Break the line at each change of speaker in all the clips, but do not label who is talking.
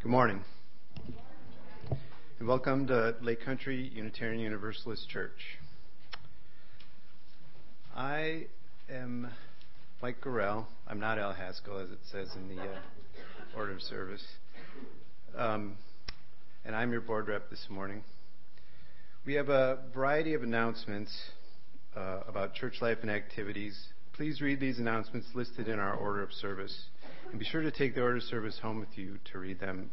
Good morning, and welcome to Lake Country Unitarian Universalist Church. I am Mike Gorell. I'm not Al Haskell, as it says in the order of service. And I'm your board rep this morning. We have a variety of announcements about church life and activities. Please read these announcements listed in our order of service. And be sure to take the order of service home with you to read them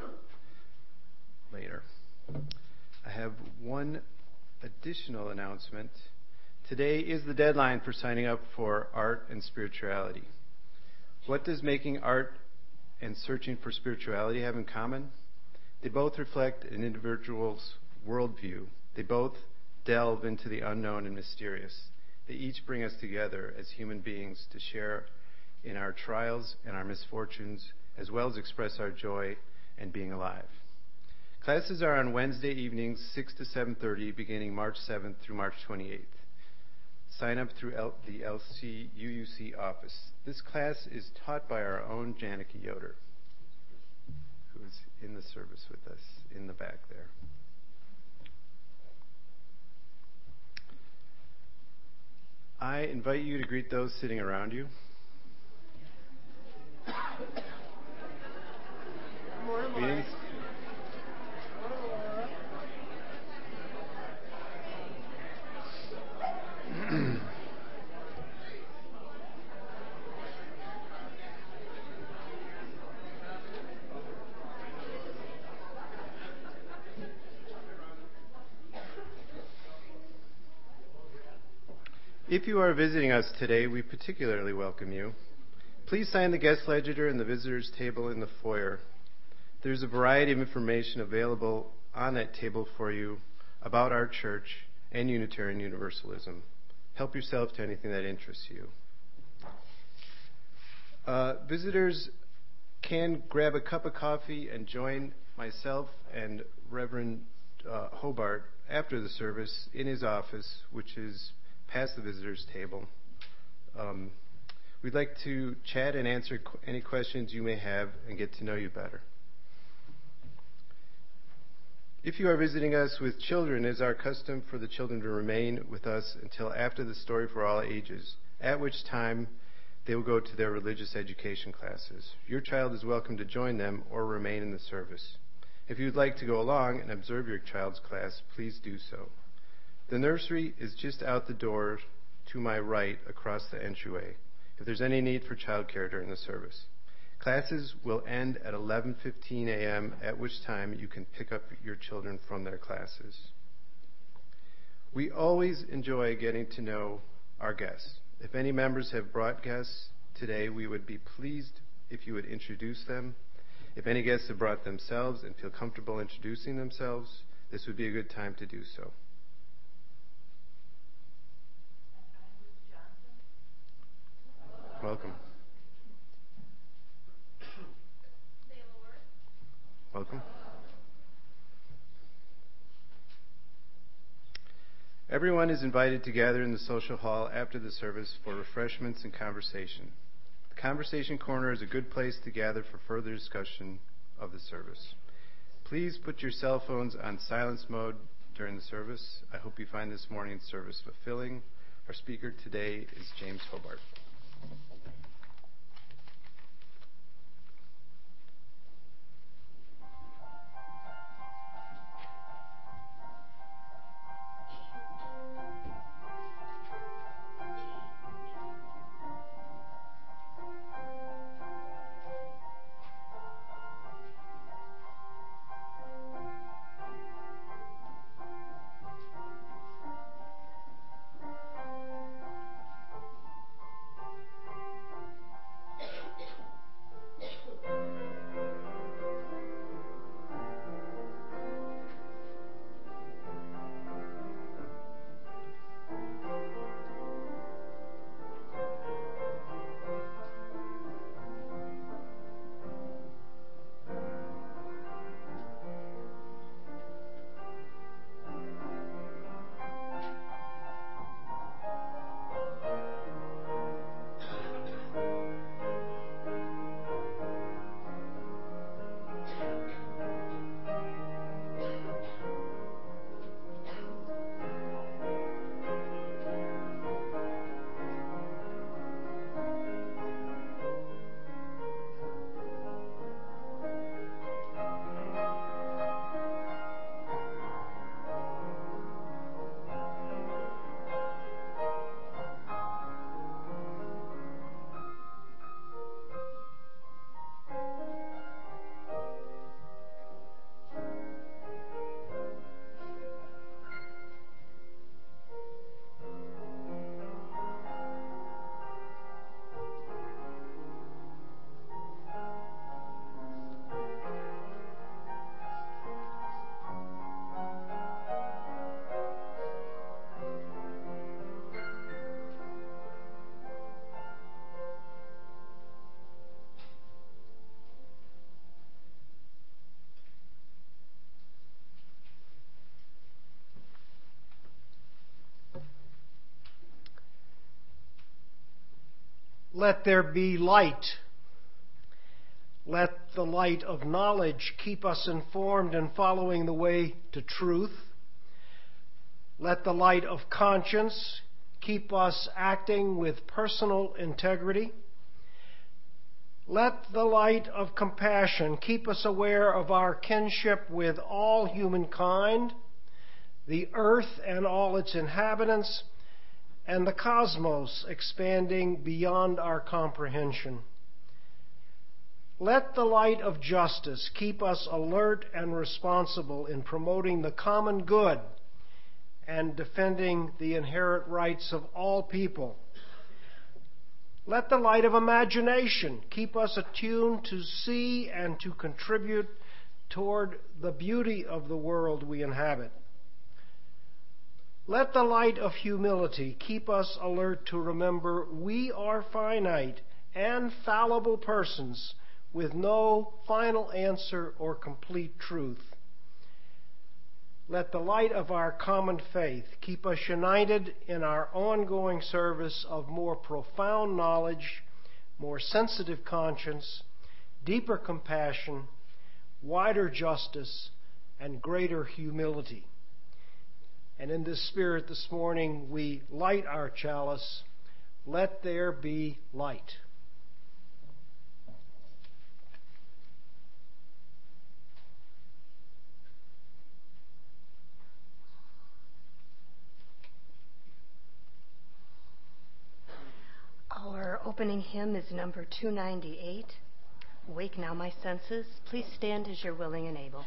later. I have one additional announcement. Today is the deadline for signing up for Art and Spirituality. What does making art and searching for spirituality have in common? They both reflect an individual's worldview. They both delve into the unknown and mysterious. They each bring us together as human beings to share in our trials and our misfortunes, as well as express our joy and being alive. Classes are on Wednesday evenings, 6 to 7:30, beginning March 7th through March 28th. Sign up through the LCUUC office. This class is taught by our own Janica Yoder, who is in the service with us in the back there. I invite you to greet those sitting around you. Greetings. If you are visiting us today, we particularly welcome you. Please sign the guest ledger and the visitors table in the foyer. There's a variety of information available on that table for you about our church and Unitarian Universalism. Help yourself to anything that interests you. Visitors can grab a cup of coffee and join myself and Reverend Hobart after the service in his office, which is past the visitors table. We'd like to chat and answer any questions you may have and get to know you better. If you are visiting us with children, it is our custom for the children to remain with us until after the Story for All Ages, at which time they will go to their religious education classes. Your child is welcome to join them or remain in the service. If you'd like to go along and observe your child's class, please do so. The nursery is just out the door to my right across the entryway, if there's any need for childcare during the service. Classes will end at 11:15 a.m., at which time you can pick up your children from their classes. We always enjoy getting to know our guests. If any members have brought guests today, we would be pleased if you would introduce them. If any guests have brought themselves and feel comfortable introducing themselves, this would be a good time to do so. Welcome. Welcome. Everyone is invited to gather in the social hall after the service for refreshments and conversation. The conversation corner is a good place to gather for further discussion of the service. Please put your cell phones on silence mode during the service. I hope you find this morning's service fulfilling. Our speaker today is James Hobart.
Let there be light. Let the light of knowledge keep us informed and following the way to truth. Let the light of conscience keep us acting with personal integrity. Let the light of compassion keep us aware of our kinship with all humankind, the earth and all its inhabitants, and the cosmos expanding beyond our comprehension. Let the light of justice keep us alert and responsible in promoting the common good and defending the inherent rights of all people. Let the light of imagination keep us attuned to see and to contribute toward the beauty of the world we inhabit. Let the light of humility keep us alert to remember we are finite and fallible persons with no final answer or complete truth. Let the light of our common faith keep us united in our ongoing service of more profound knowledge, more sensitive conscience, deeper compassion, wider justice, and greater humility. And in this spirit this morning, we light our chalice. Let there be light.
Our opening hymn is number 298, Wake Now My Senses. Please stand as you're willing and able.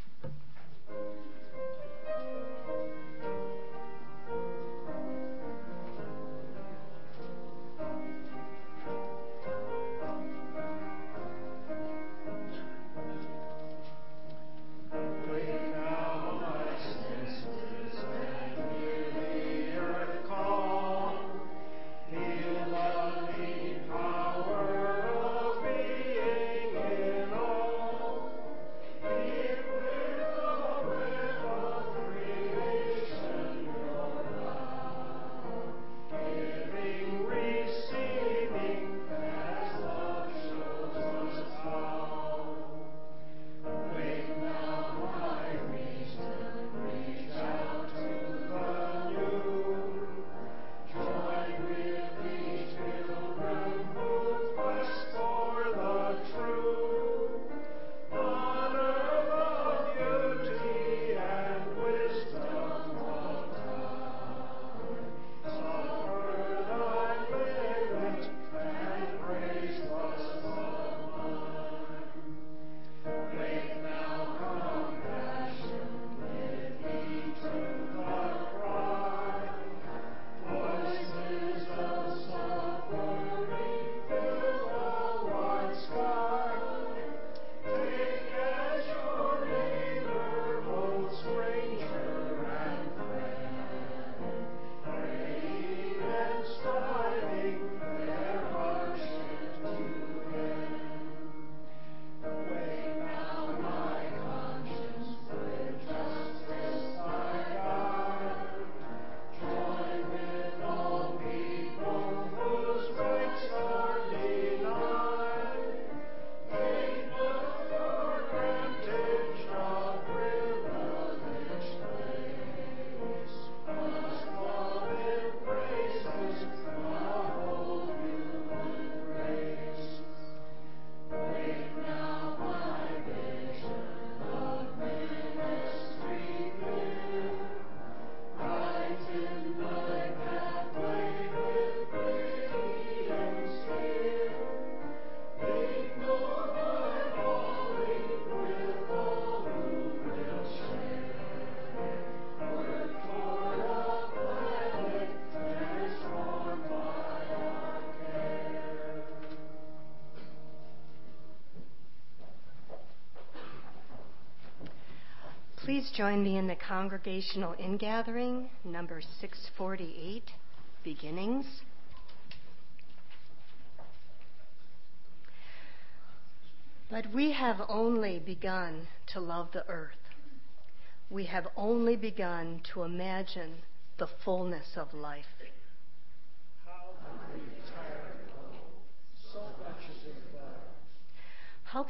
Please join me in the congregational ingathering, number 648, Beginnings. But we have only begun to love the earth. We have only begun to imagine the fullness of life.
How we tired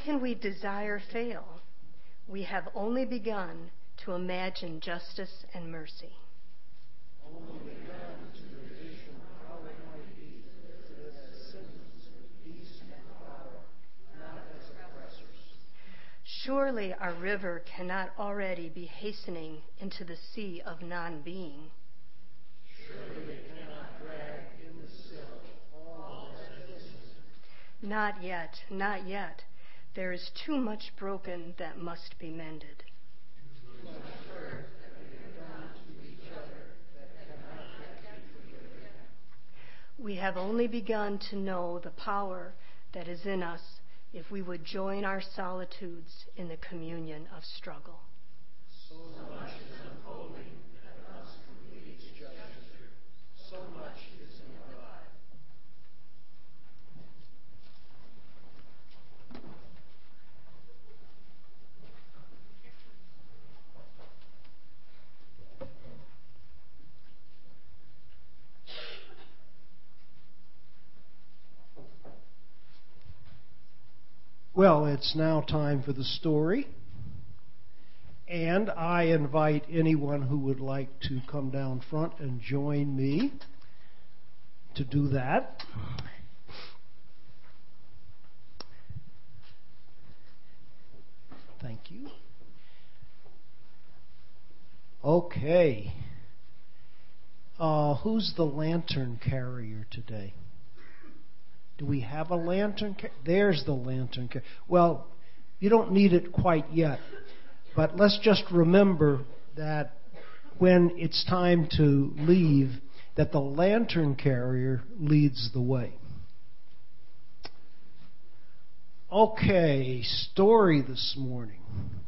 can we desire fail? We have only begun to imagine justice and mercy. Surely our river cannot already be hastening into the sea of non-being.
Surely it cannot drag in the silt all existence.
Not yet, not yet. There is too much broken that must be mended.
Too much hurt that we have done to each other that cannot yet be forgiven.
We have only begun to know the power that is in us if we would join our solitudes in the communion of struggle.
So much is unfolding that must complete its justice. So much is in God. Well, it's now time for the story, and I invite anyone who would like to come down front and join me to do that. Thank you. Okay. Who's the lantern carrier today? Do we have a lantern? There's the lantern. Well, you don't need it quite yet. But let's just remember that when it's time to leave, that the lantern carrier leads the way. Okay, story this morning.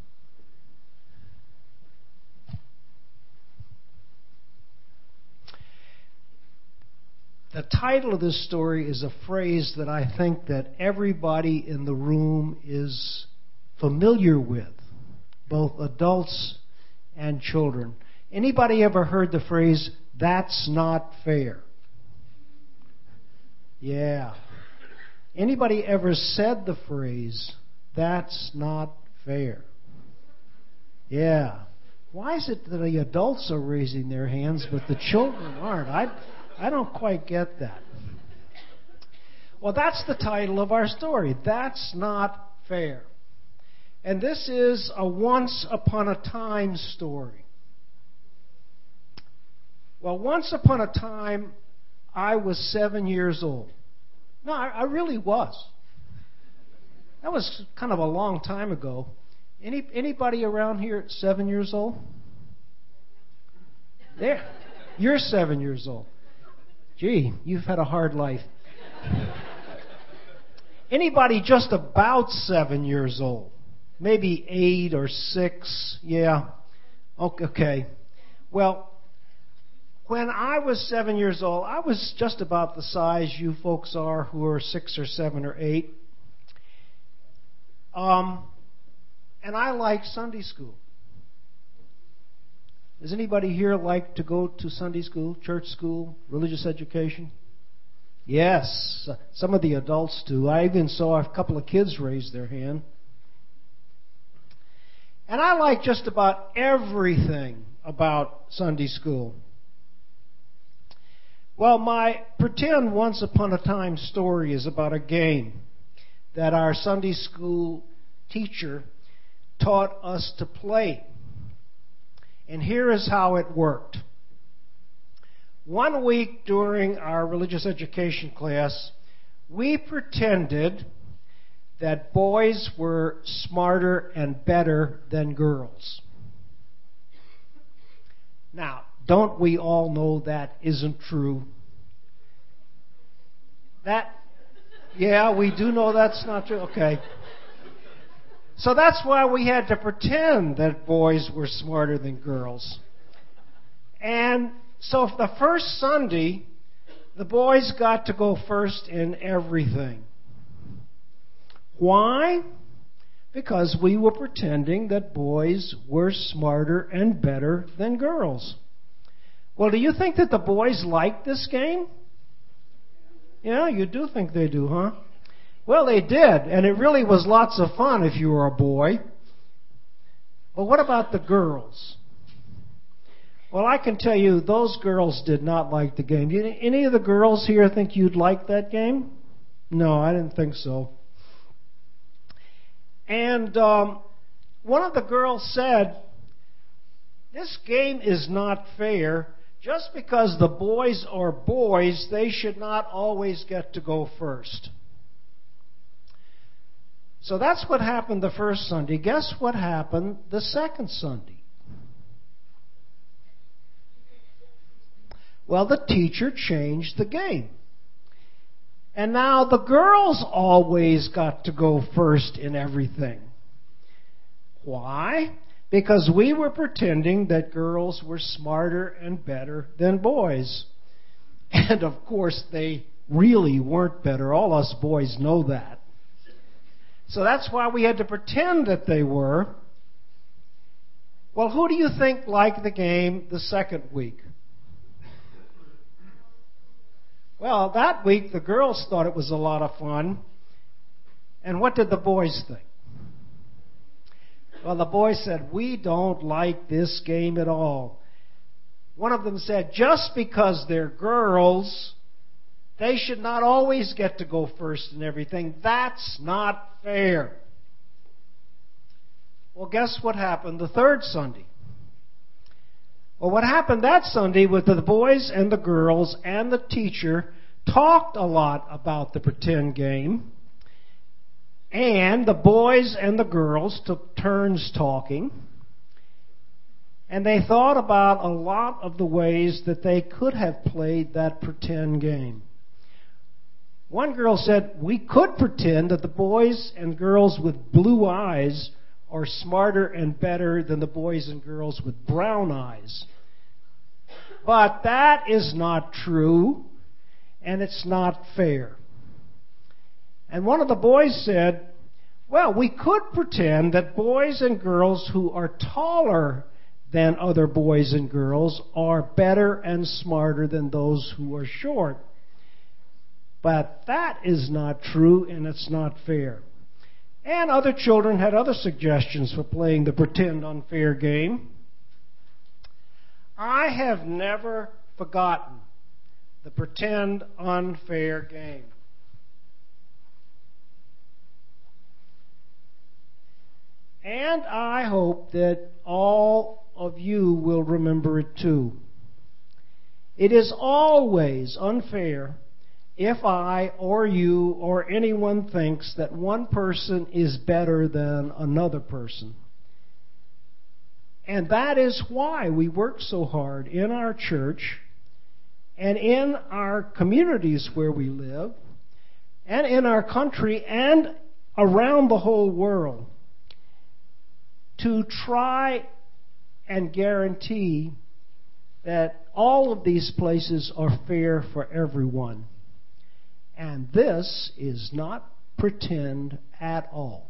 The title of this story is a phrase that I think that everybody in the room is familiar with, both adults and children. Anybody ever heard the phrase, "That's not fair"? Yeah. Anybody ever said the phrase, "That's not fair"? Yeah. Why is it that the adults are raising their hands but the children aren't? I don't quite get that. Well, that's the title of our story. That's not fair. And this is a once upon a time story. Well, once upon a time, I was 7 years old. No, I really was. That was kind of a long time ago. Anybody around here 7 years old? There. You're 7 years old. Gee, you've had a hard life. Anybody just about 7 years old? Maybe 8 or 6? Yeah. Okay. Well, when I was 7 years old, I was just about the size you folks are who are 6 or 7 or 8. And I liked Sunday school. Does anybody here like to go to Sunday school, church school, religious education? Yes, some of the adults do. I even saw a couple of kids raise their hand. And I like just about everything about Sunday school. Well, my pretend once upon a time story is about a game that our Sunday school teacher taught us to play. And here is how it worked. One week during our religious education class, we pretended that boys were smarter and better than girls. Now, don't we all know that isn't true? Yeah, we do know that's not true. Okay. So that's why we had to pretend that boys were smarter than girls. And so the first Sunday, the boys got to go first in everything. Why? Because we were pretending that boys were smarter and better than girls. Well, do you think that the boys like this game? Yeah, you do think they do, huh? Well, they did, and it really was lots of fun if you were a boy. But what about the girls? Well, I can tell you those girls did not like the game. Any of the girls here think you'd like that game? No, I didn't think so. And one of the girls said, "This game is not fair. Just because the boys are boys, they should not always get to go first." So that's what happened the first Sunday. Guess what happened the second Sunday? Well, the teacher changed the game. And now the girls always got to go first in everything. Why? Because we were pretending that girls were smarter and better than boys. And of course, they really weren't better. All us boys know that. So that's why we had to pretend that they were. Well, who do you think liked the game the second week? Well, that week the girls thought it was a lot of fun. And what did the boys think? Well, the boys said, "We don't like this game at all." One of them said, "Just because they're girls, they should not always get to go first in everything. That's not fair." Well, guess what happened the third Sunday? Well, what happened that Sunday was the boys and the girls and the teacher talked a lot about the pretend game. And the boys and the girls took turns talking. And they thought about a lot of the ways that they could have played that pretend game. One girl said, "We could pretend that the boys and girls with blue eyes are smarter and better than the boys and girls with brown eyes. But that is not true, and it's not fair." And one of the boys said, "Well, we could pretend that boys and girls who are taller than other boys and girls are better and smarter than those who are short. But that is not true, and it's not fair." And other children had other suggestions for playing the pretend unfair game. I have never forgotten the pretend unfair game. And I hope that all of you will remember it too. It is always unfair if I or you or anyone thinks that one person is better than another person. And that is why we work so hard in our church and in our communities where we live and in our country and around the whole world to try and guarantee that all of these places are fair for everyone. And this is not pretend at all.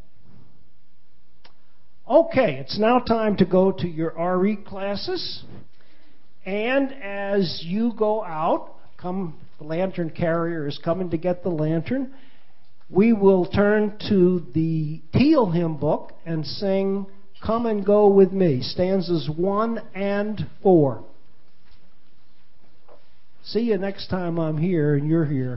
Okay, it's now time to go to your RE classes. And as you go out, the lantern carrier is coming to get the lantern. We will turn to the Teal hymn book and sing "Come and Go With Me," stanzas 1 and 4. See you next time I'm here and you're here.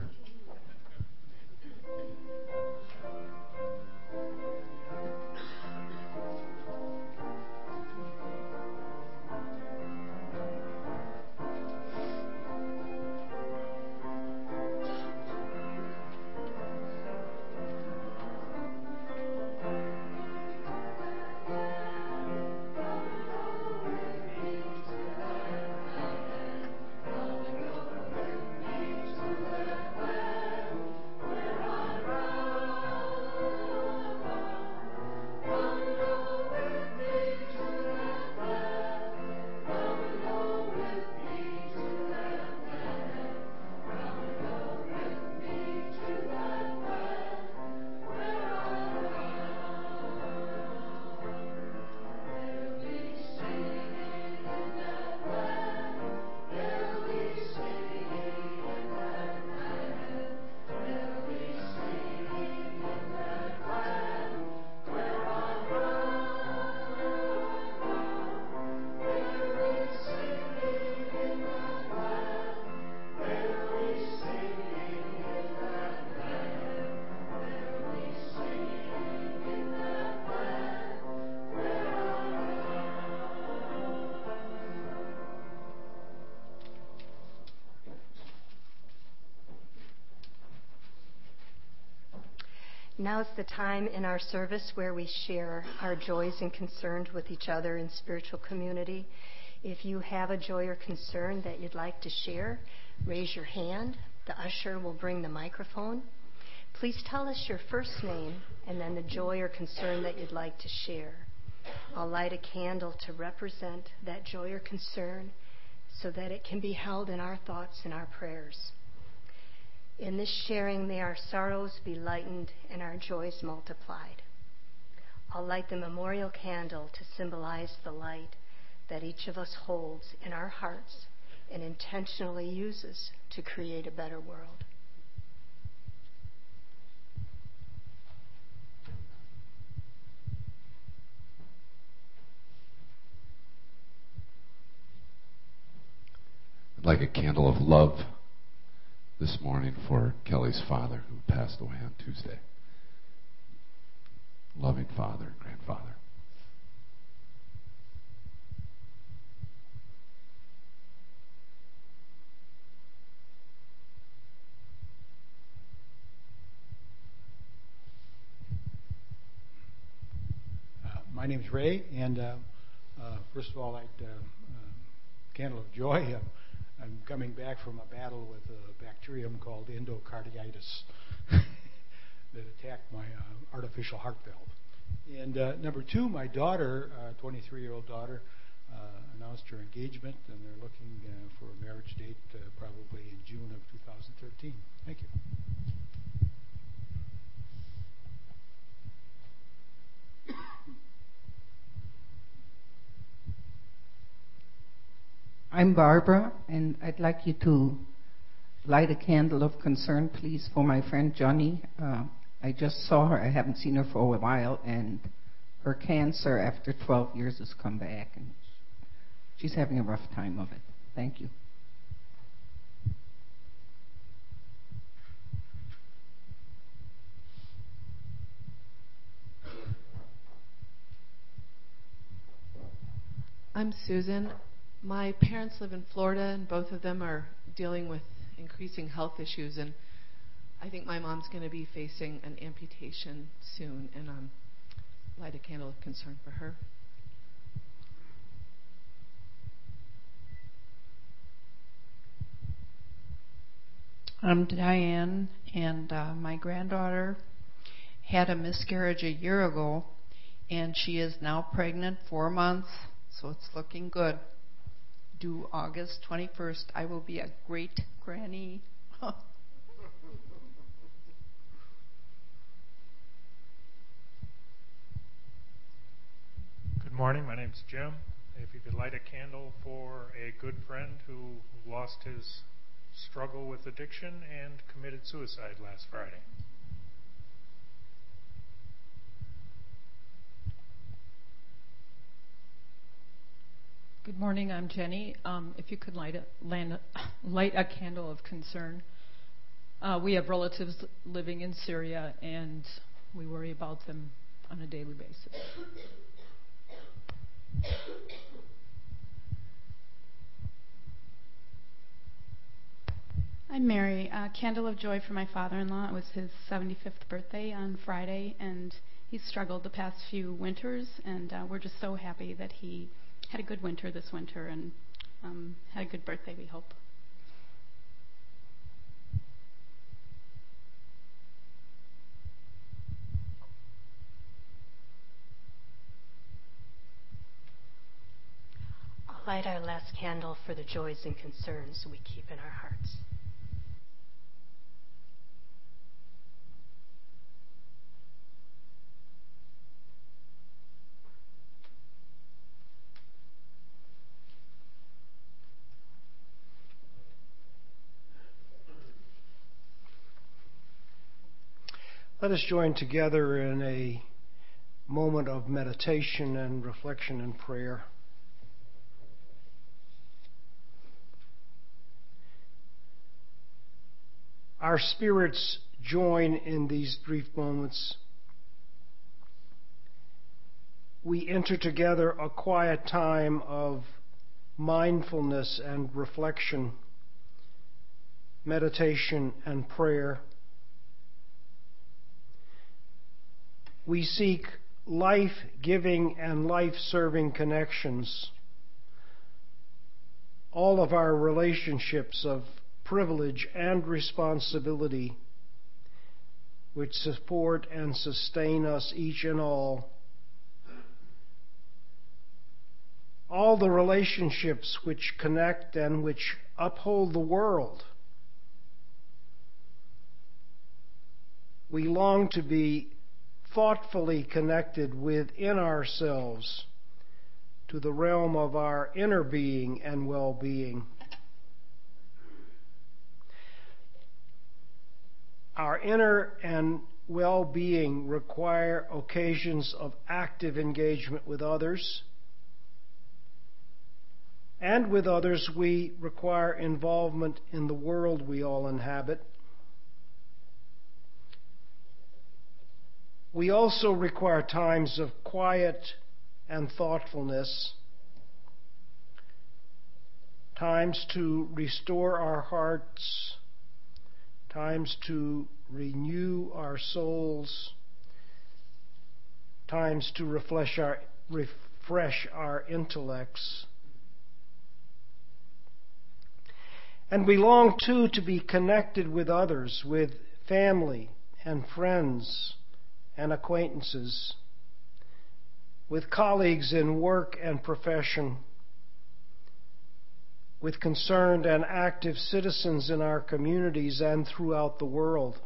Now's the time in our service where we share our joys and concerns with each other in spiritual community. If you have a joy or concern that you'd like to share, raise your hand. The usher will bring the microphone. Please tell us your first name and then the joy or concern that you'd like to share. I'll light a candle to represent that joy or concern so that it can be held in our thoughts and our prayers. In this sharing, may our sorrows be lightened and our joys multiplied. I'll light the memorial candle to symbolize the light that each of us holds in our hearts and intentionally uses to create a better world.
I'd like a candle of love this morning for Kelly's father who passed away on Tuesday. Loving father, grandfather.
My name's Ray, and first of all, candle of joy. I'm coming back from a battle with a bacterium called endocarditis that attacked my artificial heart valve. And number two, my daughter, 23-year-old daughter, announced her engagement, and they're looking for a marriage date probably in June of 2013. Thank you.
I'm Barbara, and I'd like you to light a candle of concern, please, for my friend Johnny. I just saw her. I haven't seen her for a while, and her cancer after 12 years has come back, and she's having a rough time of it. Thank you.
I'm Susan. My parents live in Florida, and both of them are dealing with increasing health issues, and I think my mom's going to be facing an amputation soon, and light a candle of concern for her.
I'm Diane, and my granddaughter had a miscarriage a year ago, and she is now pregnant 4 months, so it's looking good. Due August 21st, I will be a great granny.
Good morning, my name's Jim. If you could light a candle for a good friend who lost his struggle with addiction and committed suicide last Friday.
Good morning, I'm Jenny. If you could light a candle of concern. We have relatives living in Syria, and we worry about them on a daily basis.
I'm Mary. Candle of joy for my father-in-law. It was his 75th birthday on Friday, and he's struggled the past few winters, and we're just so happy that he had a good winter this winter and had a good birthday, we hope.
I'll light our last candle for the joys and concerns we keep in our hearts.
Let us join together in a moment of meditation and reflection and prayer. Our spirits join in these brief moments. We enter together a quiet time of mindfulness and reflection, meditation and prayer. we seek life-giving and life-serving connections. All of our relationships of privilege and responsibility, which support and sustain us each and all. All the relationships which connect and which uphold the world. We long to be thoughtfully connected within ourselves to the realm of our inner being and well-being. Our inner and well-being require occasions of active engagement with others. And with others, we require involvement in the world we all inhabit. We also require times of quiet and thoughtfulness, times to restore our hearts, times to renew our souls, times to refresh our intellects. And we long, too, to be connected with others, with family and friends and acquaintances, with colleagues in work and profession, with concerned and active citizens in our communities and throughout the world.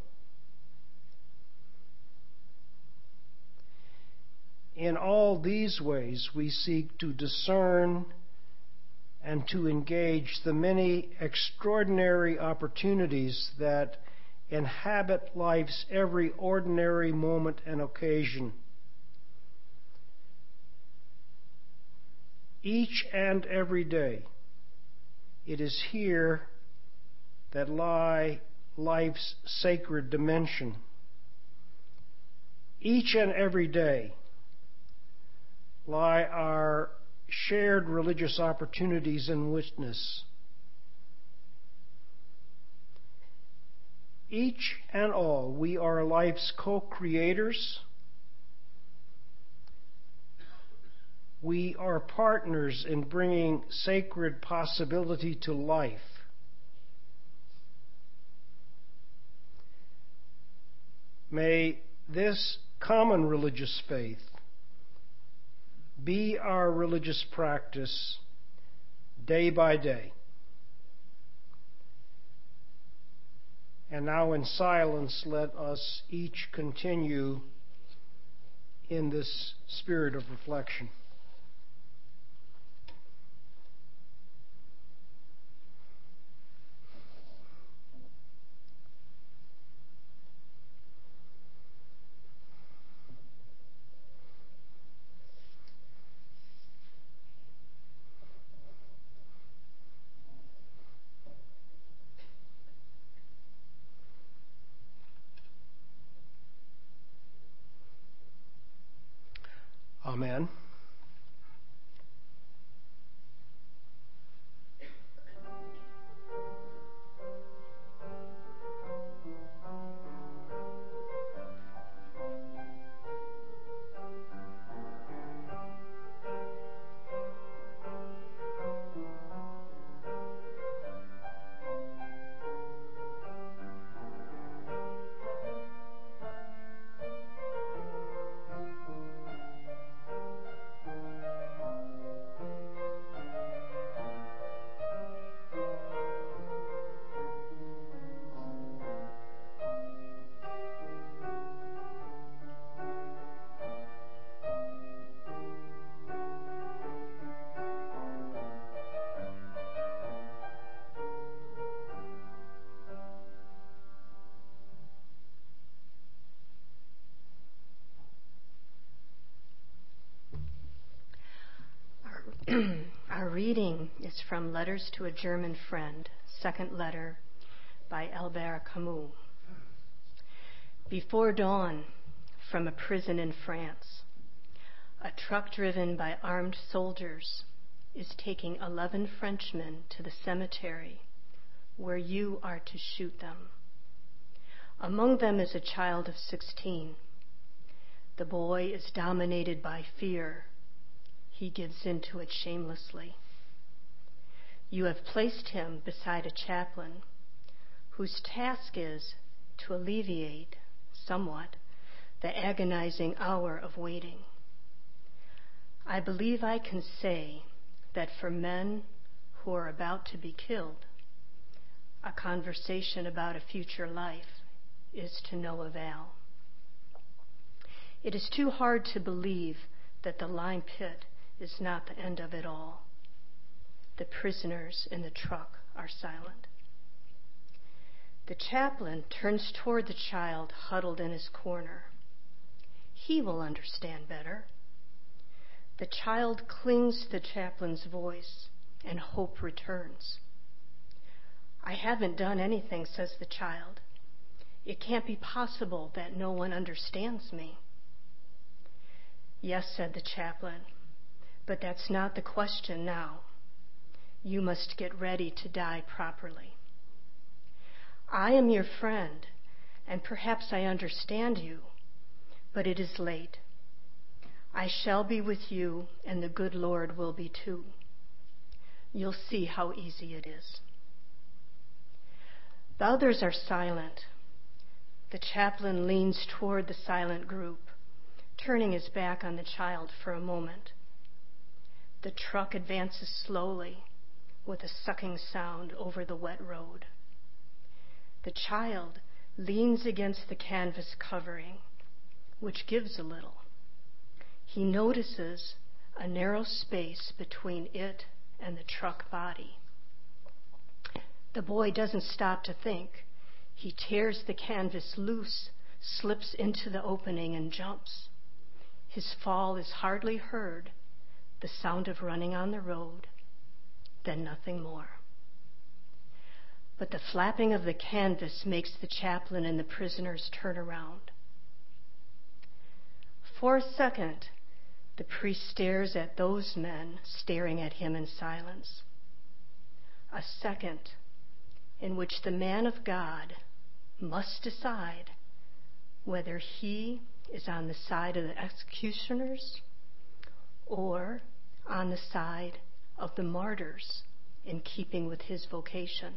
In all these ways, we seek to discern and to engage the many extraordinary opportunities that inhabit life's every ordinary moment and occasion. Each and every day, it is here that lie life's sacred dimension. Each and every day lie our shared religious opportunities and witness. Each and all, we are life's co-creators. We are partners in bringing sacred possibility to life. May this common religious faith be our religious practice day by day. And now in silence, let us each continue in this spirit of reflection. Amen.
Our reading is from Letters to a German Friend, second letter by Albert Camus. Before dawn, from a prison in France, a truck driven by armed soldiers is taking 11 Frenchmen to the cemetery where you are to shoot them. Among them is a child of 16. The boy is dominated by fear. He gives into it shamelessly. You have placed him beside a chaplain whose task is to alleviate somewhat the agonizing hour of waiting. I believe I can say that for men who are about to be killed, a conversation about a future life is to no avail. It is too hard to believe that the lime pit is not the end of it all. The prisoners in the truck are silent. The chaplain turns toward the child huddled in his corner. He will understand better. The child clings to the chaplain's voice, and hope returns. I haven't done anything, says the child. It can't be possible that no one understands me. Yes, said the chaplain, but that's not the question now. You must get ready to die properly. I am your friend, and perhaps I understand you, but it is late. I shall be with you, and the good Lord will be too. You'll see how easy it is. The others are silent. The chaplain leans toward the silent group, turning his back on the child for a moment. The truck advances slowly with a sucking sound over the wet road. The child leans against the canvas covering, which gives a little. He notices a narrow space between it and the truck body. The boy doesn't stop to think. He tears the canvas loose, slips into the opening, and jumps. His fall is hardly heard, the sound of running on the road, then nothing more. But the flapping of the canvas makes the chaplain and the prisoners turn around. For a second, the priest stares at those men staring at him in silence. A second in which the man of God must decide whether he is on the side of the executioners or on the side of the martyrs in keeping with his vocation.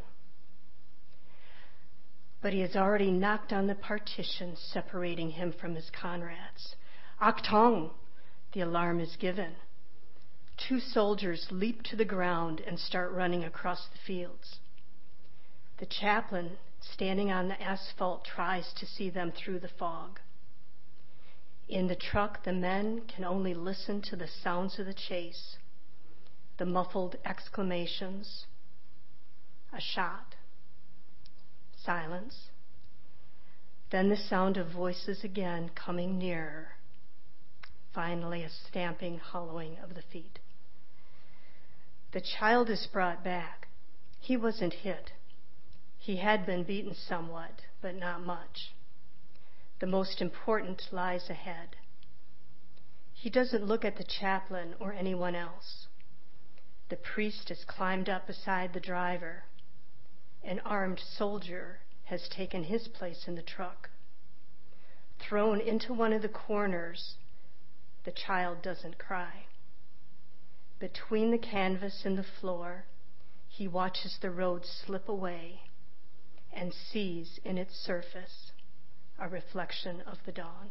But he has already knocked on the partition separating him from his comrades. Achtung! The alarm is given. 2 soldiers leap to the ground and start running across the fields. The chaplain, standing on the asphalt, tries to see them through the fog. In the truck, the men can only listen to the sounds of the chase, the muffled exclamations, a shot, silence, then the sound of voices again coming nearer, finally a stamping, hollowing of the feet. The child is brought back. He wasn't hit. He had been beaten somewhat, but not much. The most important lies ahead. He doesn't look at the chaplain or anyone else. The priest has climbed up beside the driver. An armed soldier has taken his place in the truck. Thrown into one of the corners, the child doesn't cry. Between the canvas and the floor, he watches the road slip away and sees in its surface a reflection of the dawn.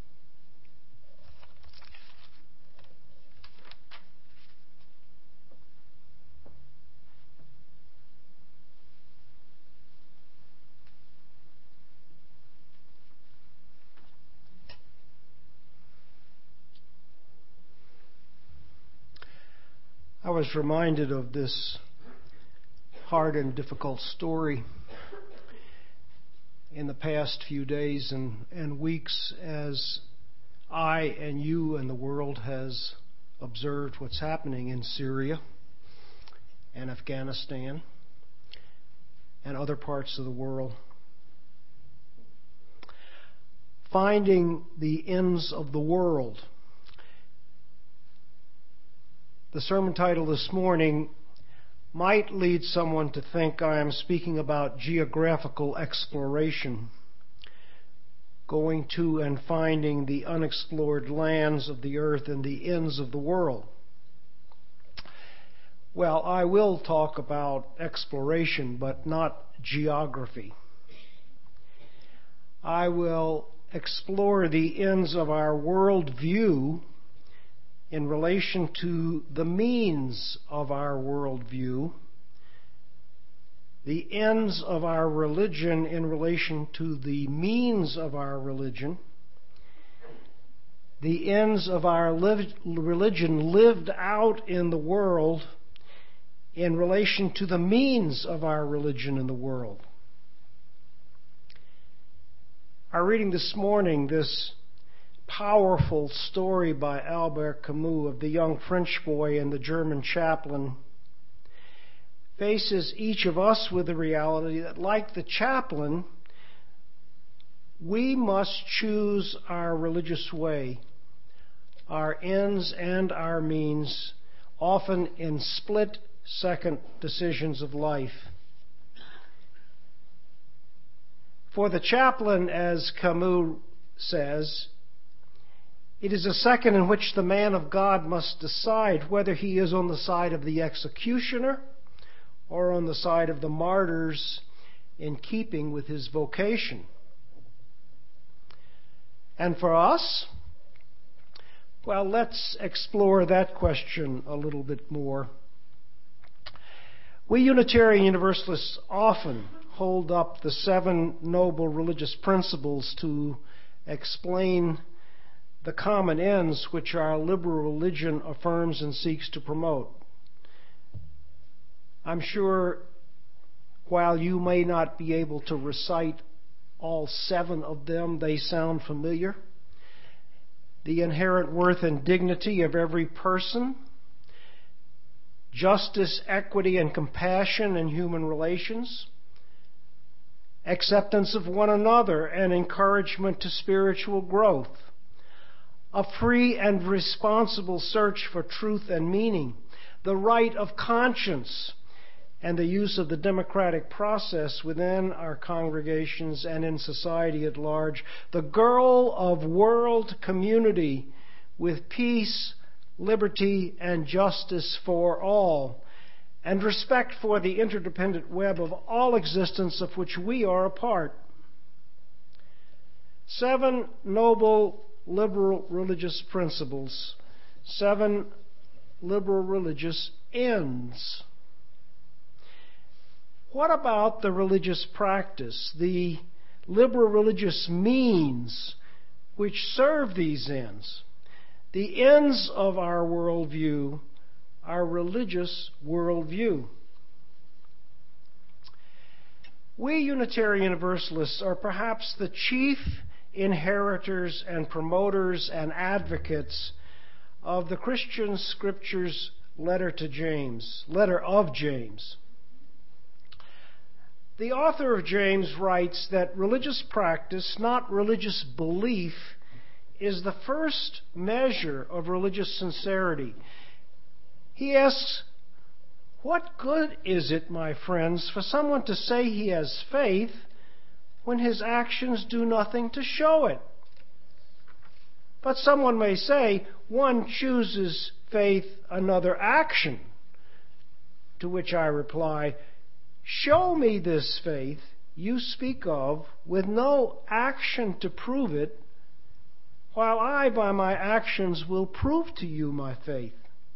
I was reminded of this hard and difficult story in the past few days and weeks as I and you and the world has observed what's happening in Syria and Afghanistan and other parts of the world. Finding the ends of the world. The sermon title this morning might lead someone to think I am speaking about geographical exploration. going to and finding the unexplored lands of the earth and the ends of the world. Well, I will talk about exploration, but not geography. I will explore the ends of our worldview in relation to the means of our worldview, the ends of our religion in relation to the means of our religion, the ends of our religion lived out in the world in relation to the means of our religion in the world. Our reading this morning, this powerful story by Albert Camus of the young French boy and the German chaplain, faces each of us with the reality that, like the chaplain, we must choose our religious way, our ends and our means, often in split-second decisions of life. For the chaplain, as Camus says, it is a second in which the man of God must decide whether he is on the side of the executioner or on the side of the martyrs, in keeping with his vocation. And for us, well, let's explore that question a little bit more. We Unitarian Universalists often hold up the 7 noble religious principles to explain the common ends which our liberal religion affirms and seeks to promote. I'm sure while you may not be able to recite all 7 of them, they sound familiar. The inherent worth and dignity of every person, justice, equity, and compassion in human relations, acceptance of one another and encouragement to spiritual growth, a free and responsible search for truth and meaning, the right of conscience, and the use of the democratic process within our congregations and in society at large, the goal of world community with peace, liberty, and justice for all, and respect for the interdependent web of all existence of which we are a part. 7 noble liberal religious principles, 7 liberal religious ends. What about the religious practice, the liberal religious means which serve these ends? The ends of our worldview, our religious worldview. We Unitarian Universalists are perhaps the chief inheritors and promoters and advocates of the Christian Scriptures letter of James. The author of James writes that religious practice, not religious belief, is the first measure of religious sincerity. He asks, what good is it, my friends, for someone to say he has faith when his actions do nothing to show it? But someone may say, one chooses faith, another action. To which I reply, show me this faith you speak of with no action to prove it, while I by my actions will prove to you my faith.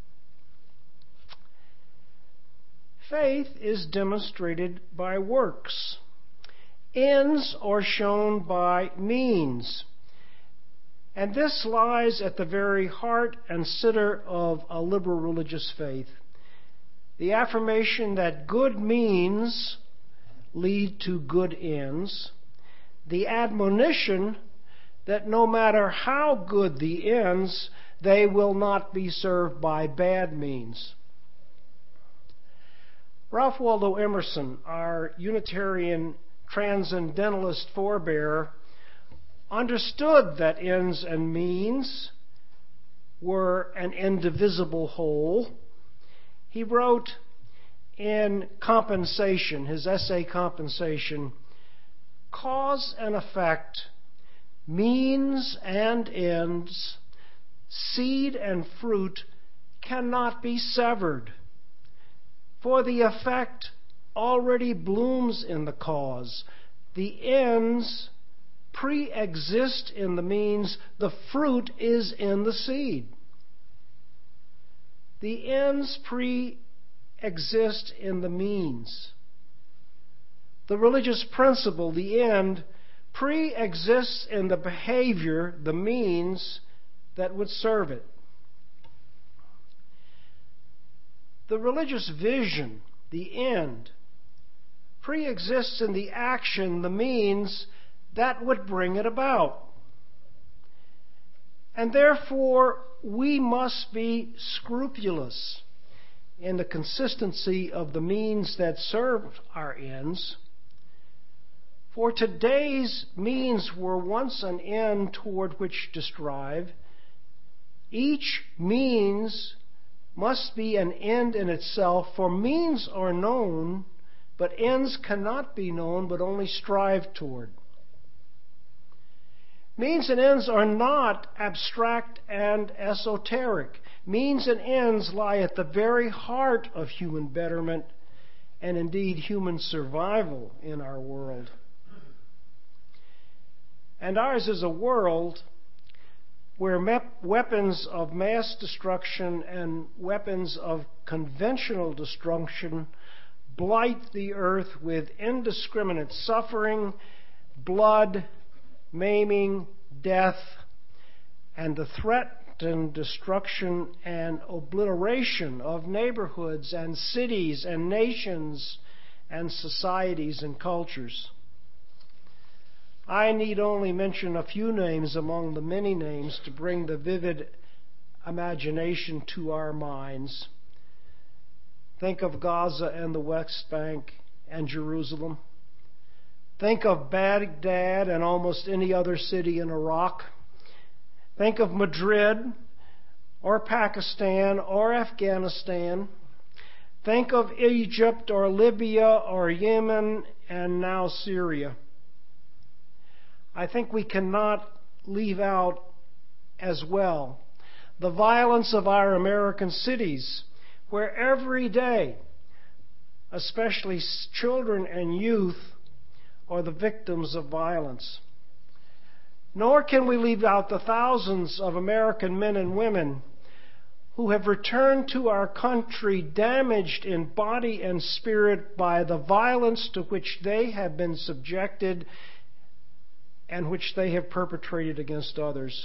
Faith is demonstrated by works. Ends are shown by means. And this lies at the very heart and center of a liberal religious faith. The affirmation that good means lead to good ends. The admonition that no matter how good the ends, they will not be served by bad means. Ralph Waldo Emerson, our Unitarian transcendentalist forebearer, understood that ends and means were an indivisible whole. He wrote in Compensation, his essay Compensation, cause and effect means and ends, seed and fruit cannot be severed, for the effect already blooms in the cause. The ends pre-exist in the means, the fruit is in the seed. The ends pre-exist in the means. The religious principle, the end, pre-exists in the behavior, the means that would serve it. The religious vision, the end, pre-exists in the action, the means that would bring it about. And therefore, we must be scrupulous in the consistency of the means that serve our ends. For today's means were once an end toward which to strive. Each means must be an end in itself, for means are known, but ends cannot be known, but only strive toward. Means and ends are not abstract and esoteric. Means and ends lie at the very heart of human betterment and indeed human survival in our world. And ours is a world where weapons of mass destruction and weapons of conventional destruction blight the earth with indiscriminate suffering, blood, maiming, death, and the threatened destruction and obliteration of neighborhoods and cities and nations and societies and cultures. I need only mention a few names among the many names to bring the vivid imagination to our minds. Think of Gaza and the West Bank and Jerusalem. Think of Baghdad and almost any other city in Iraq. Think of Madrid or Pakistan or Afghanistan. Think of Egypt or Libya or Yemen and now Syria. I think we cannot leave out as well the violence of our American cities, where every day, especially children and youth, are the victims of violence. Nor can we leave out the thousands of American men and women who have returned to our country damaged in body and spirit by the violence to which they have been subjected and which they have perpetrated against others.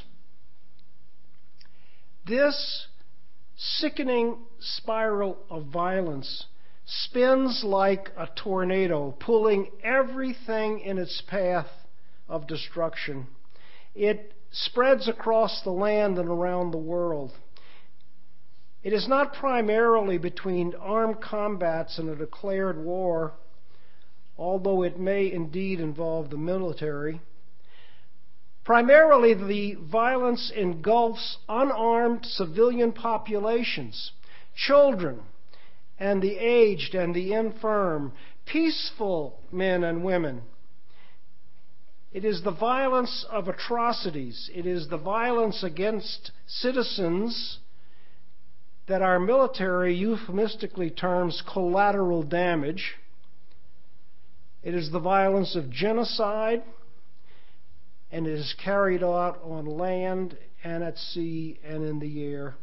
This sickening spiral of violence spins like a tornado, pulling everything in its path of destruction. It spreads across the land and around the world. It is not primarily between armed combats and a declared war, although it may indeed involve the military. Primarily, the violence engulfs unarmed civilian populations, children, and the aged and the infirm, peaceful men and women. It is the violence of atrocities. It is the violence against citizens that our military euphemistically terms collateral damage. It is the violence of genocide, and it is carried out on land and at sea and in the air.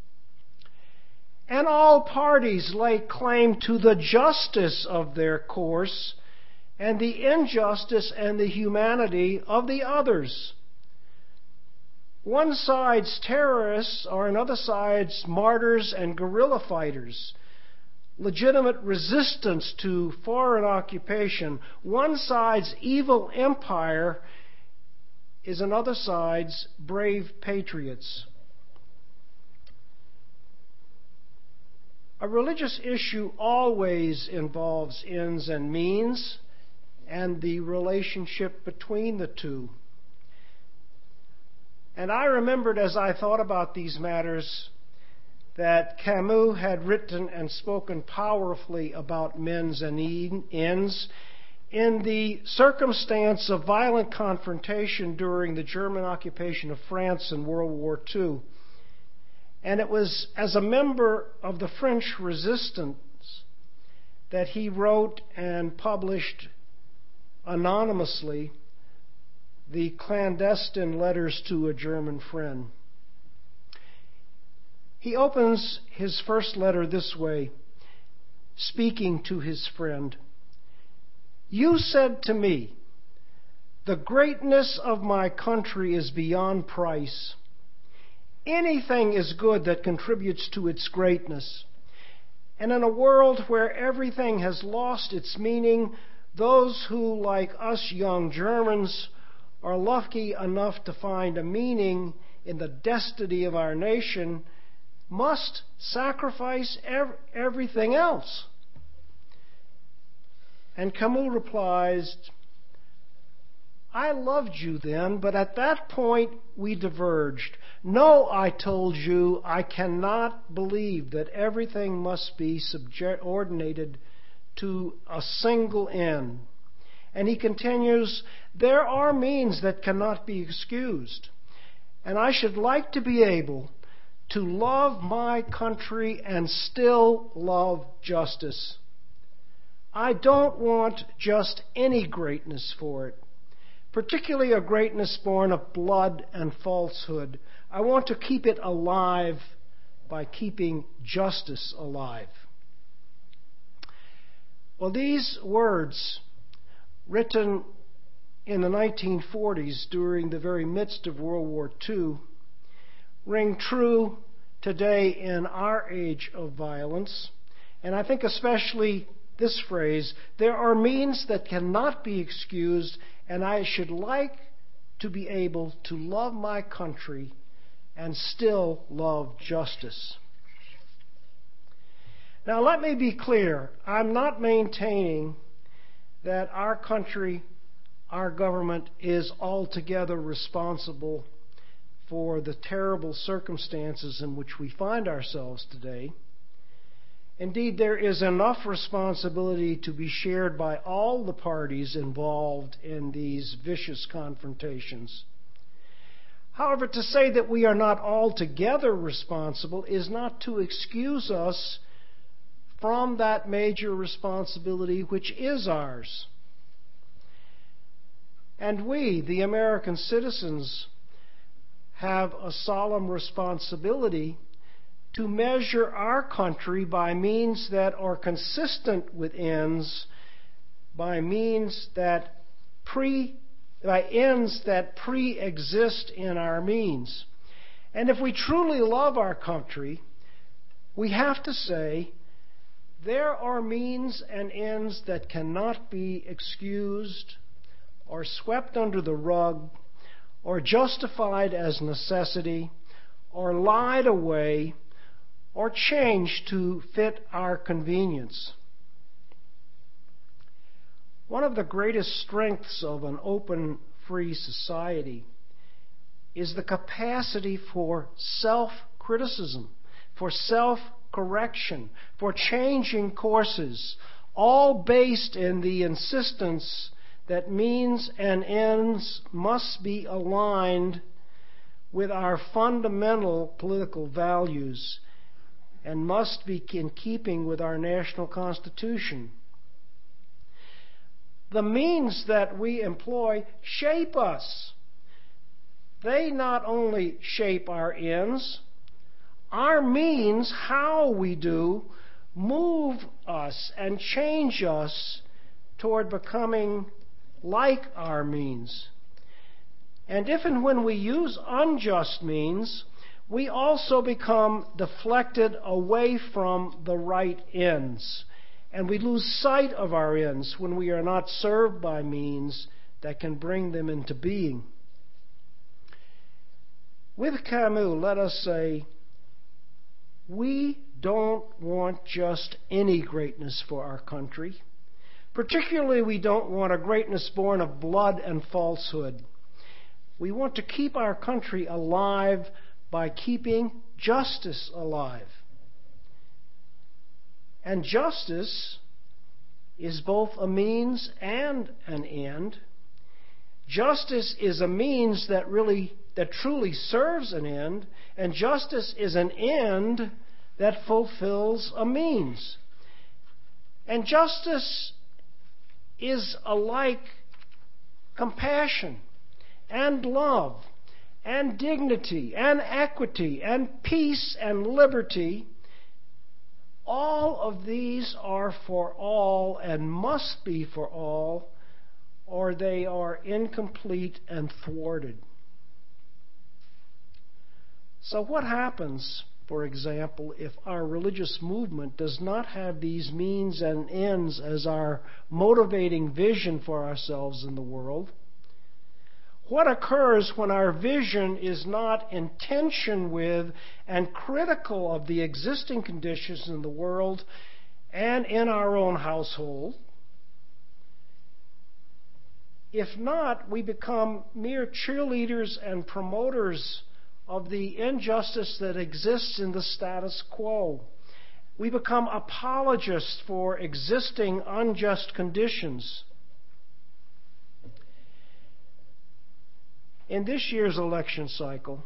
And all parties lay claim to the justice of their course and the injustice and the humanity of the others. One side's terrorists are another side's martyrs and guerrilla fighters. Legitimate resistance to foreign occupation. One side's evil empire is another side's brave patriots. A religious issue always involves ends and means and the relationship between the two. And I remembered as I thought about these matters that Camus had written and spoken powerfully about means and ends in the circumstance of violent confrontation during the German occupation of France in World War II. And it was as a member of the French resistance that he wrote and published anonymously the clandestine letters to a German friend. He opens his first letter this way, speaking to his friend. You said to me, the greatness of my country is beyond price. Anything is good that contributes to its greatness. And in a world where everything has lost its meaning, those who, like us young Germans, are lucky enough to find a meaning in the destiny of our nation, must sacrifice everything else. And Camus replies, I loved you then, but at that point we diverged. No, I told you, I cannot believe that everything must be subordinated to a single end. And he continues, there are means that cannot be excused. And I should like to be able to love my country and still love justice. I don't want just any greatness for it, particularly a greatness born of blood and falsehood. I want to keep it alive by keeping justice alive. Well, these words, written in the 1940s during the very midst of World War II, ring true today in our age of violence. And I think especially this phrase, there are means that cannot be excused, and I should like to be able to love my country and still love justice. Now let me be clear, I'm not maintaining that our country, our government, is altogether responsible for the terrible circumstances in which we find ourselves today. Indeed, there is enough responsibility to be shared by all the parties involved in these vicious confrontations. However, to say that we are not altogether responsible is not to excuse us from that major responsibility which is ours. And we, the American citizens, have a solemn responsibility to measure our country by means that are consistent with ends, by ends that pre-exist in our means. And if we truly love our country, we have to say, there are means and ends that cannot be excused or swept under the rug or justified as necessity or lied away or changed to fit our convenience. One of the greatest strengths of an open, free society is the capacity for self-criticism, for self-correction, for changing courses, all based in the insistence that means and ends must be aligned with our fundamental political values and must be in keeping with our national constitution. The means that we employ shape us. They not only shape our ends, our means, how we do, move us and change us toward becoming like our means. And if and when we use unjust means, we also become deflected away from the right ends. And we lose sight of our ends when we are not served by means that can bring them into being. With Camus, let us say, we don't want just any greatness for our country. Particularly, we don't want a greatness born of blood and falsehood. We want to keep our country alive by keeping justice alive. And justice is both a means and an end. Justice is a means that truly serves an end, and justice is an end that fulfills a means. And justice is alike compassion and love and dignity and equity and peace and liberty. All of these are for all and must be for all, or they are incomplete and thwarted. So what happens, for example, if our religious movement does not have these means and ends as our motivating vision for ourselves in the world? What occurs when our vision is not in tension with and critical of the existing conditions in the world and in our own household? If not, we become mere cheerleaders and promoters of the injustice that exists in the status quo. We become apologists for existing unjust conditions. In this year's election cycle,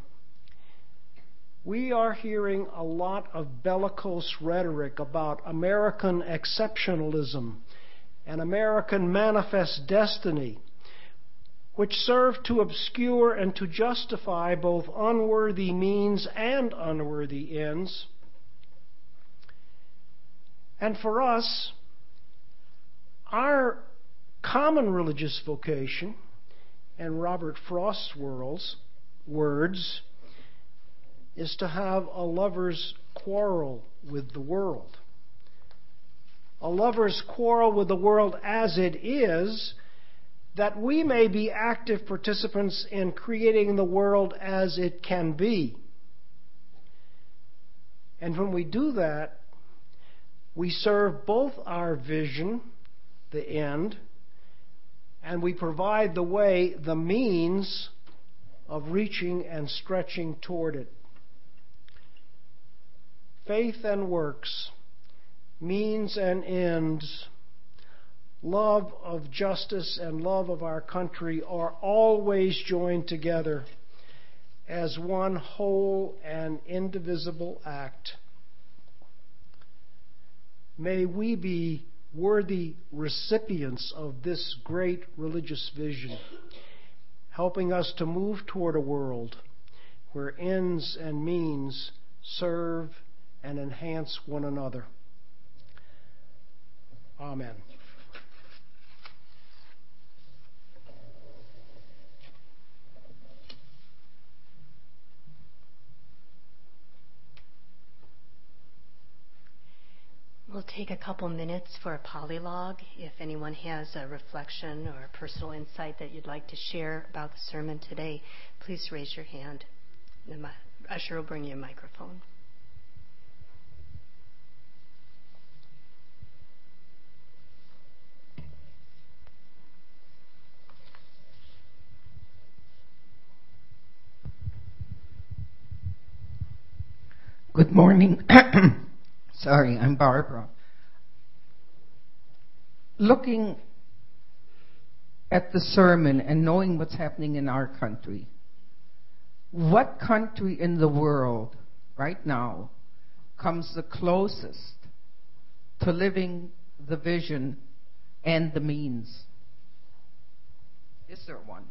we are hearing a lot of bellicose rhetoric about American exceptionalism and American manifest destiny, which serve to obscure and to justify both unworthy means and unworthy ends. And for us, our common religious vocation, and Robert Frost's words, is to have a lover's quarrel with the world. A lover's quarrel with the world as it is, that we may be active participants in creating the world as it can be. And when we do that, we serve both our vision, the end, and we provide the way, the means of reaching and stretching toward it. Faith and works, means and ends, love of justice and love of our country are always joined together as one whole and indivisible act. May we be worthy recipients of this great religious vision, helping us to move toward a world where ends and means serve and enhance one another. Amen.
We'll take a couple minutes for a polylogue. If anyone has a reflection or a personal insight that you'd like to share about the sermon today, please raise your hand. The usher will bring you a microphone.
Good morning. Sorry, I'm Barbara. Looking at the sermon and knowing what's happening in our country, what country in the world right now comes the closest to living the vision and the means? Is there one?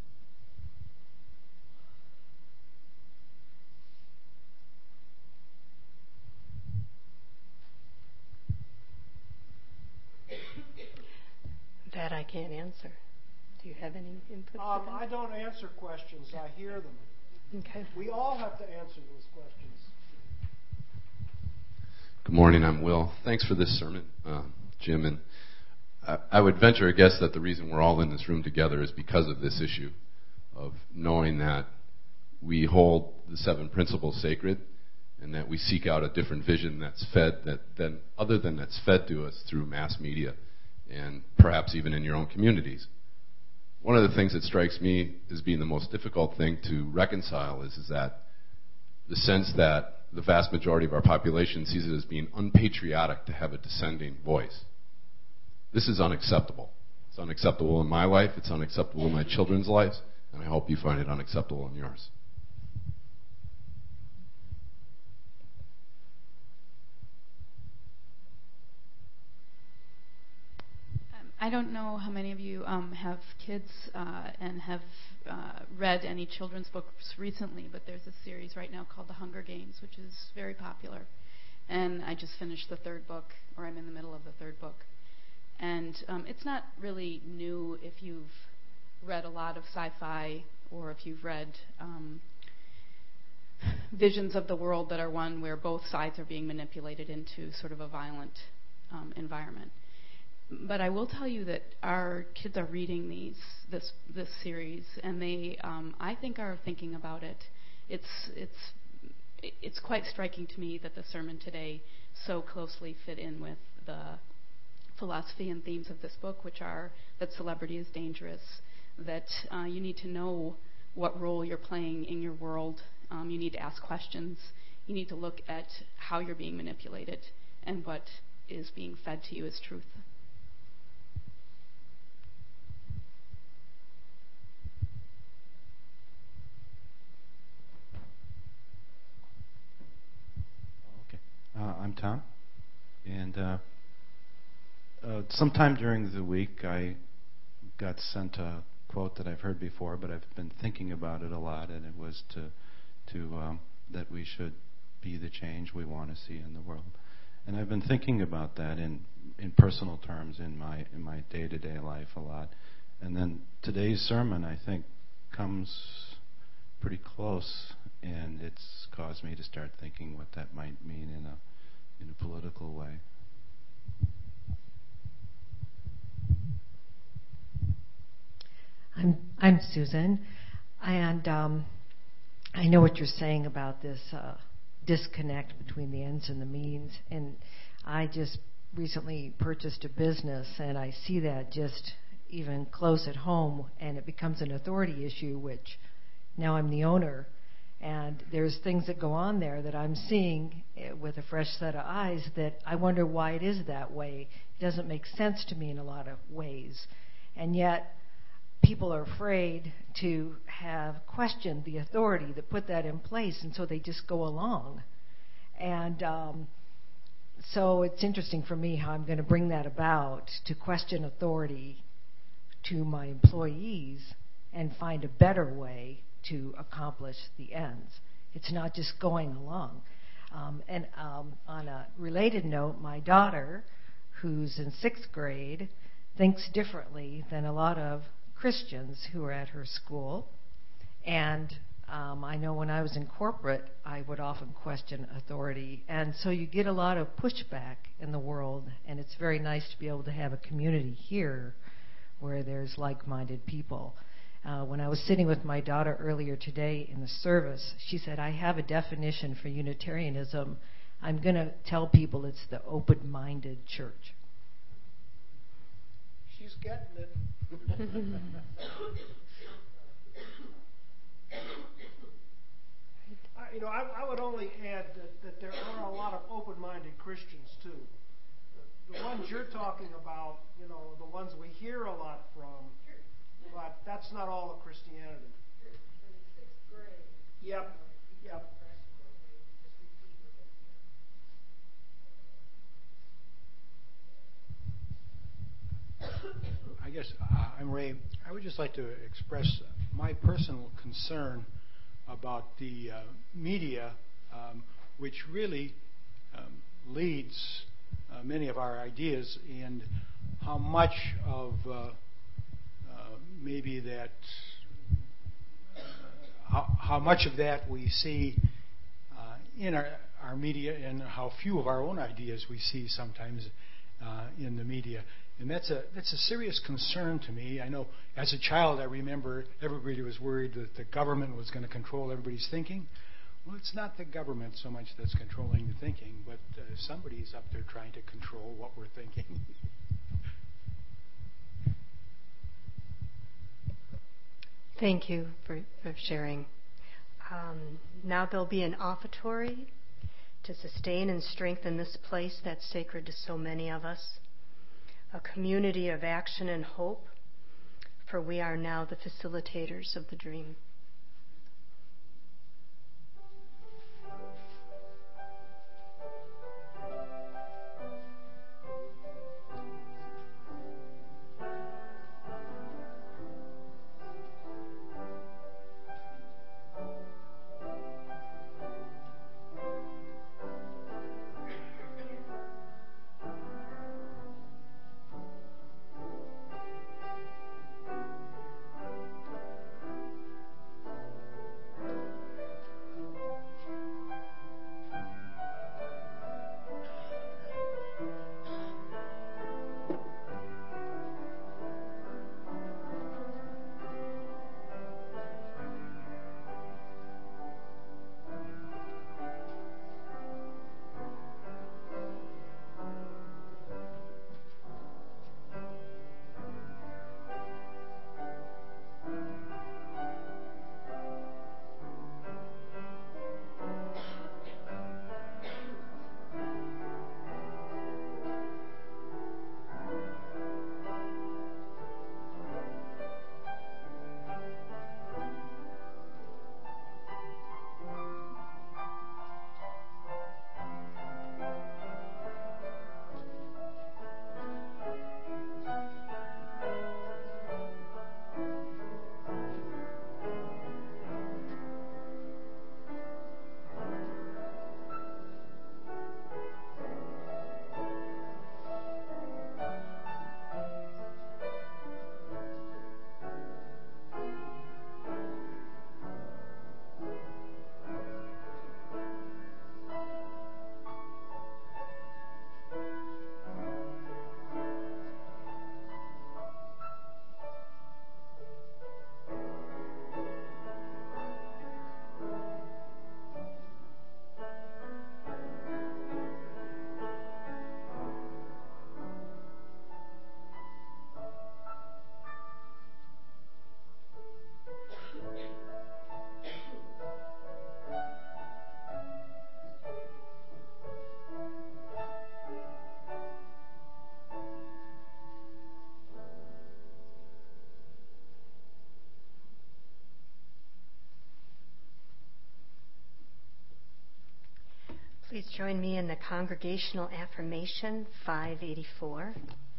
That I can't answer. Do you have any input?
I don't answer questions. I hear them.
Okay.
We all have to answer those questions.
Good morning. I'm Will. Thanks for this sermon, Jim. And I would venture a guess that the reason we're all in this room together is because of this issue of knowing that we hold the seven principles sacred, and that we seek out a different vision that's fed that's fed to us through mass media, and perhaps even in your own communities. One of the things that strikes me as being the most difficult thing to reconcile is that the sense that the vast majority of our population sees it as being unpatriotic to have a dissenting voice. This is unacceptable. It's unacceptable in my life. It's unacceptable in my children's lives. And I hope you find it unacceptable in yours.
I don't know how many of you have kids and have read any children's books recently, but there's a series right now called The Hunger Games, which is very popular. And I just finished the third book, or I'm in the middle of the third book. And it's not really new if you've read a lot of sci-fi or if you've read visions of the world that are one where both sides are being manipulated into sort of a violent environment. But I will tell you that our kids are reading this series, and they, I think, are thinking about it. It's quite striking to me that the sermon today so closely fit in with the philosophy and themes of this book, which are that celebrity is dangerous, that you need to know what role you're playing in your world. You need to ask questions. You need to look at how you're being manipulated and what is being fed to you as truth.
I'm Tom, and sometime during the week I got sent a quote that I've heard before, but I've been thinking about it a lot, and it was that we should be the change we want to see in the world. And I've been thinking about that in personal terms in my day-to-day life a lot. And then today's sermon, I think, comes pretty close, and it's caused me to start thinking what that might mean in a political way.
I'm Susan, and I know what you're saying about this disconnect between the ends and the means, and I just recently purchased a business, and I see that just even close at home, and it becomes an authority issue, which now I'm the owner, and there's things that go on there that I'm seeing with a fresh set of eyes that I wonder why it is that way. It doesn't make sense to me in a lot of ways, and yet people are afraid to have questioned the authority that put that in place, and so they just go along. And so it's interesting for me how I'm going to bring that about, to question authority to my employees and find a better way to accomplish the ends. It's not just going along. And on a related note, my daughter, who's in 6th grade, thinks differently than a lot of Christians who are at her school. And I know when I was in corporate, I would often question authority. And so you get a lot of pushback in the world, and it's very nice to be able to have a community here where there's like-minded people. When I was sitting with my daughter earlier today in the service, she said, I have a definition for Unitarianism. I'm going to tell people it's the open-minded church.
She's getting it. I would only add that there are a lot of open-minded Christians, too. The ones you're talking about, the ones we hear a lot from, but that's not all of Christianity. In 6th grade. Yep.
I guess I'm Ray. I would just like to express my personal concern about the media, which really leads many of our ideas, and how much of maybe that, how much of that we see in our media, and how few of our own ideas we see sometimes in the media. And that's a serious concern to me. I know as a child I remember everybody was worried that the government was going to control everybody's thinking. Well, it's not the government so much that's controlling the thinking, but somebody's up there trying to control what we're thinking.
Thank you for sharing. Now there'll be an offertory to sustain and strengthen this place that's sacred to so many of us. a community of action and hope, for we are now the facilitators of the dream. Please join me in the Congregational Affirmation 584.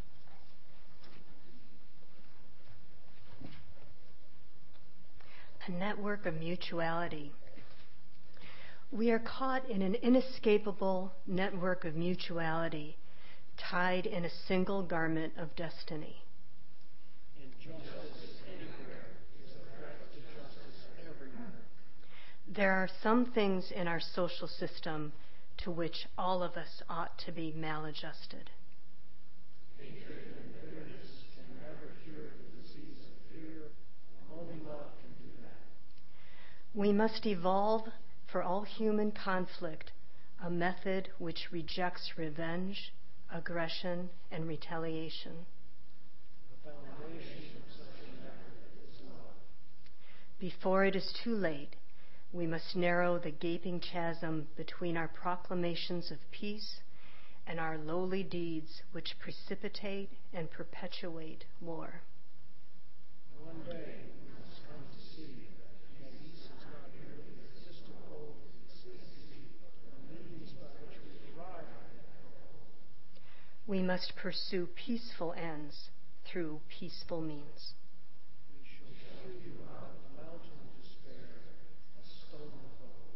A network of mutuality. We are caught in an inescapable network of mutuality, tied in a single garment of destiny.
Injustice anywhere is a threat to justice everywhere.
There are some things in our social system to which all of us ought to be maladjusted.
Hatred and bitterness can never cure the disease of fear. Only love can do that.
We must evolve for all human conflict a method which rejects revenge, aggression, and retaliation.
The foundation of such an effort is love.
Before it is too late, we must narrow the gaping chasm between our proclamations of peace and our lowly deeds which precipitate and perpetuate war.
One day we must come to see that peace is not merely the existing goal of existence, but the means by which we arrive at that goal.
We must pursue peaceful ends through peaceful means.
We shall carry you out of the mountain of despair, a stone of hope.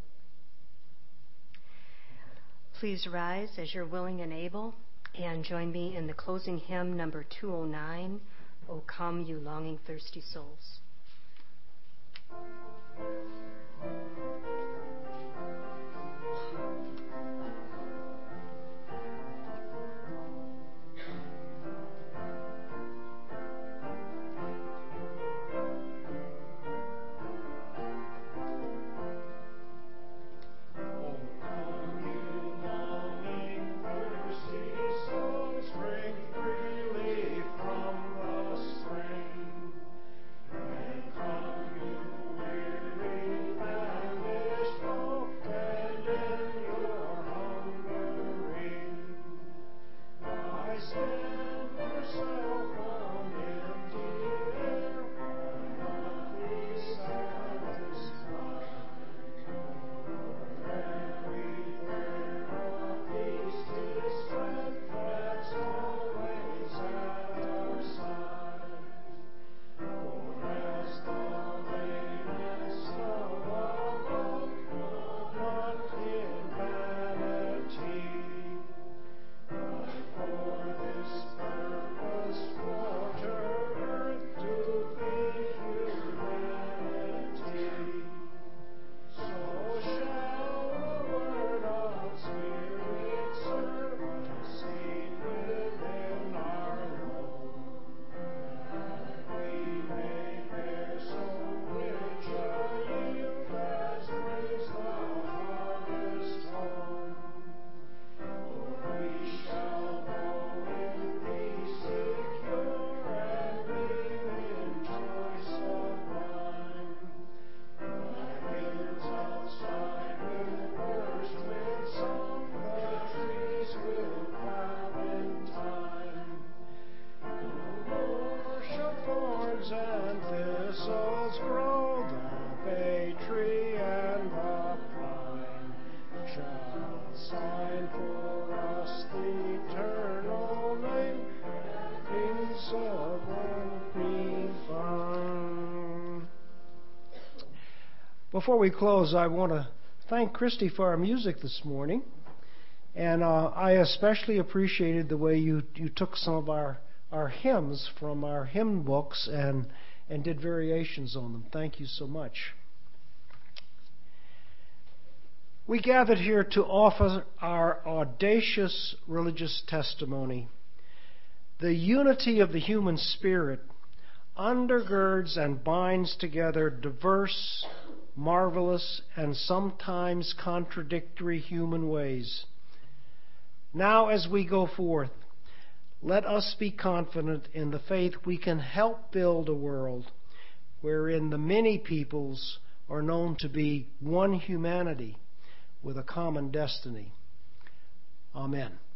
Please rise as you're willing and able, and join me in the closing hymn number 209, O Come, You Longing Thirsty Souls.
Bring freely from the spring. Before we close, I want to thank Christy for our music this morning. And I especially appreciated the way you took some of our hymns from our hymn books and did variations on them. Thank you so much. We gathered here to offer our audacious religious testimony. The unity of the human spirit undergirds and binds together diverse, marvelous, and sometimes contradictory human ways. Now, as we go forth, let us be confident in the faith we can help build a world wherein the many peoples are known to be one humanity with a common destiny. Amen.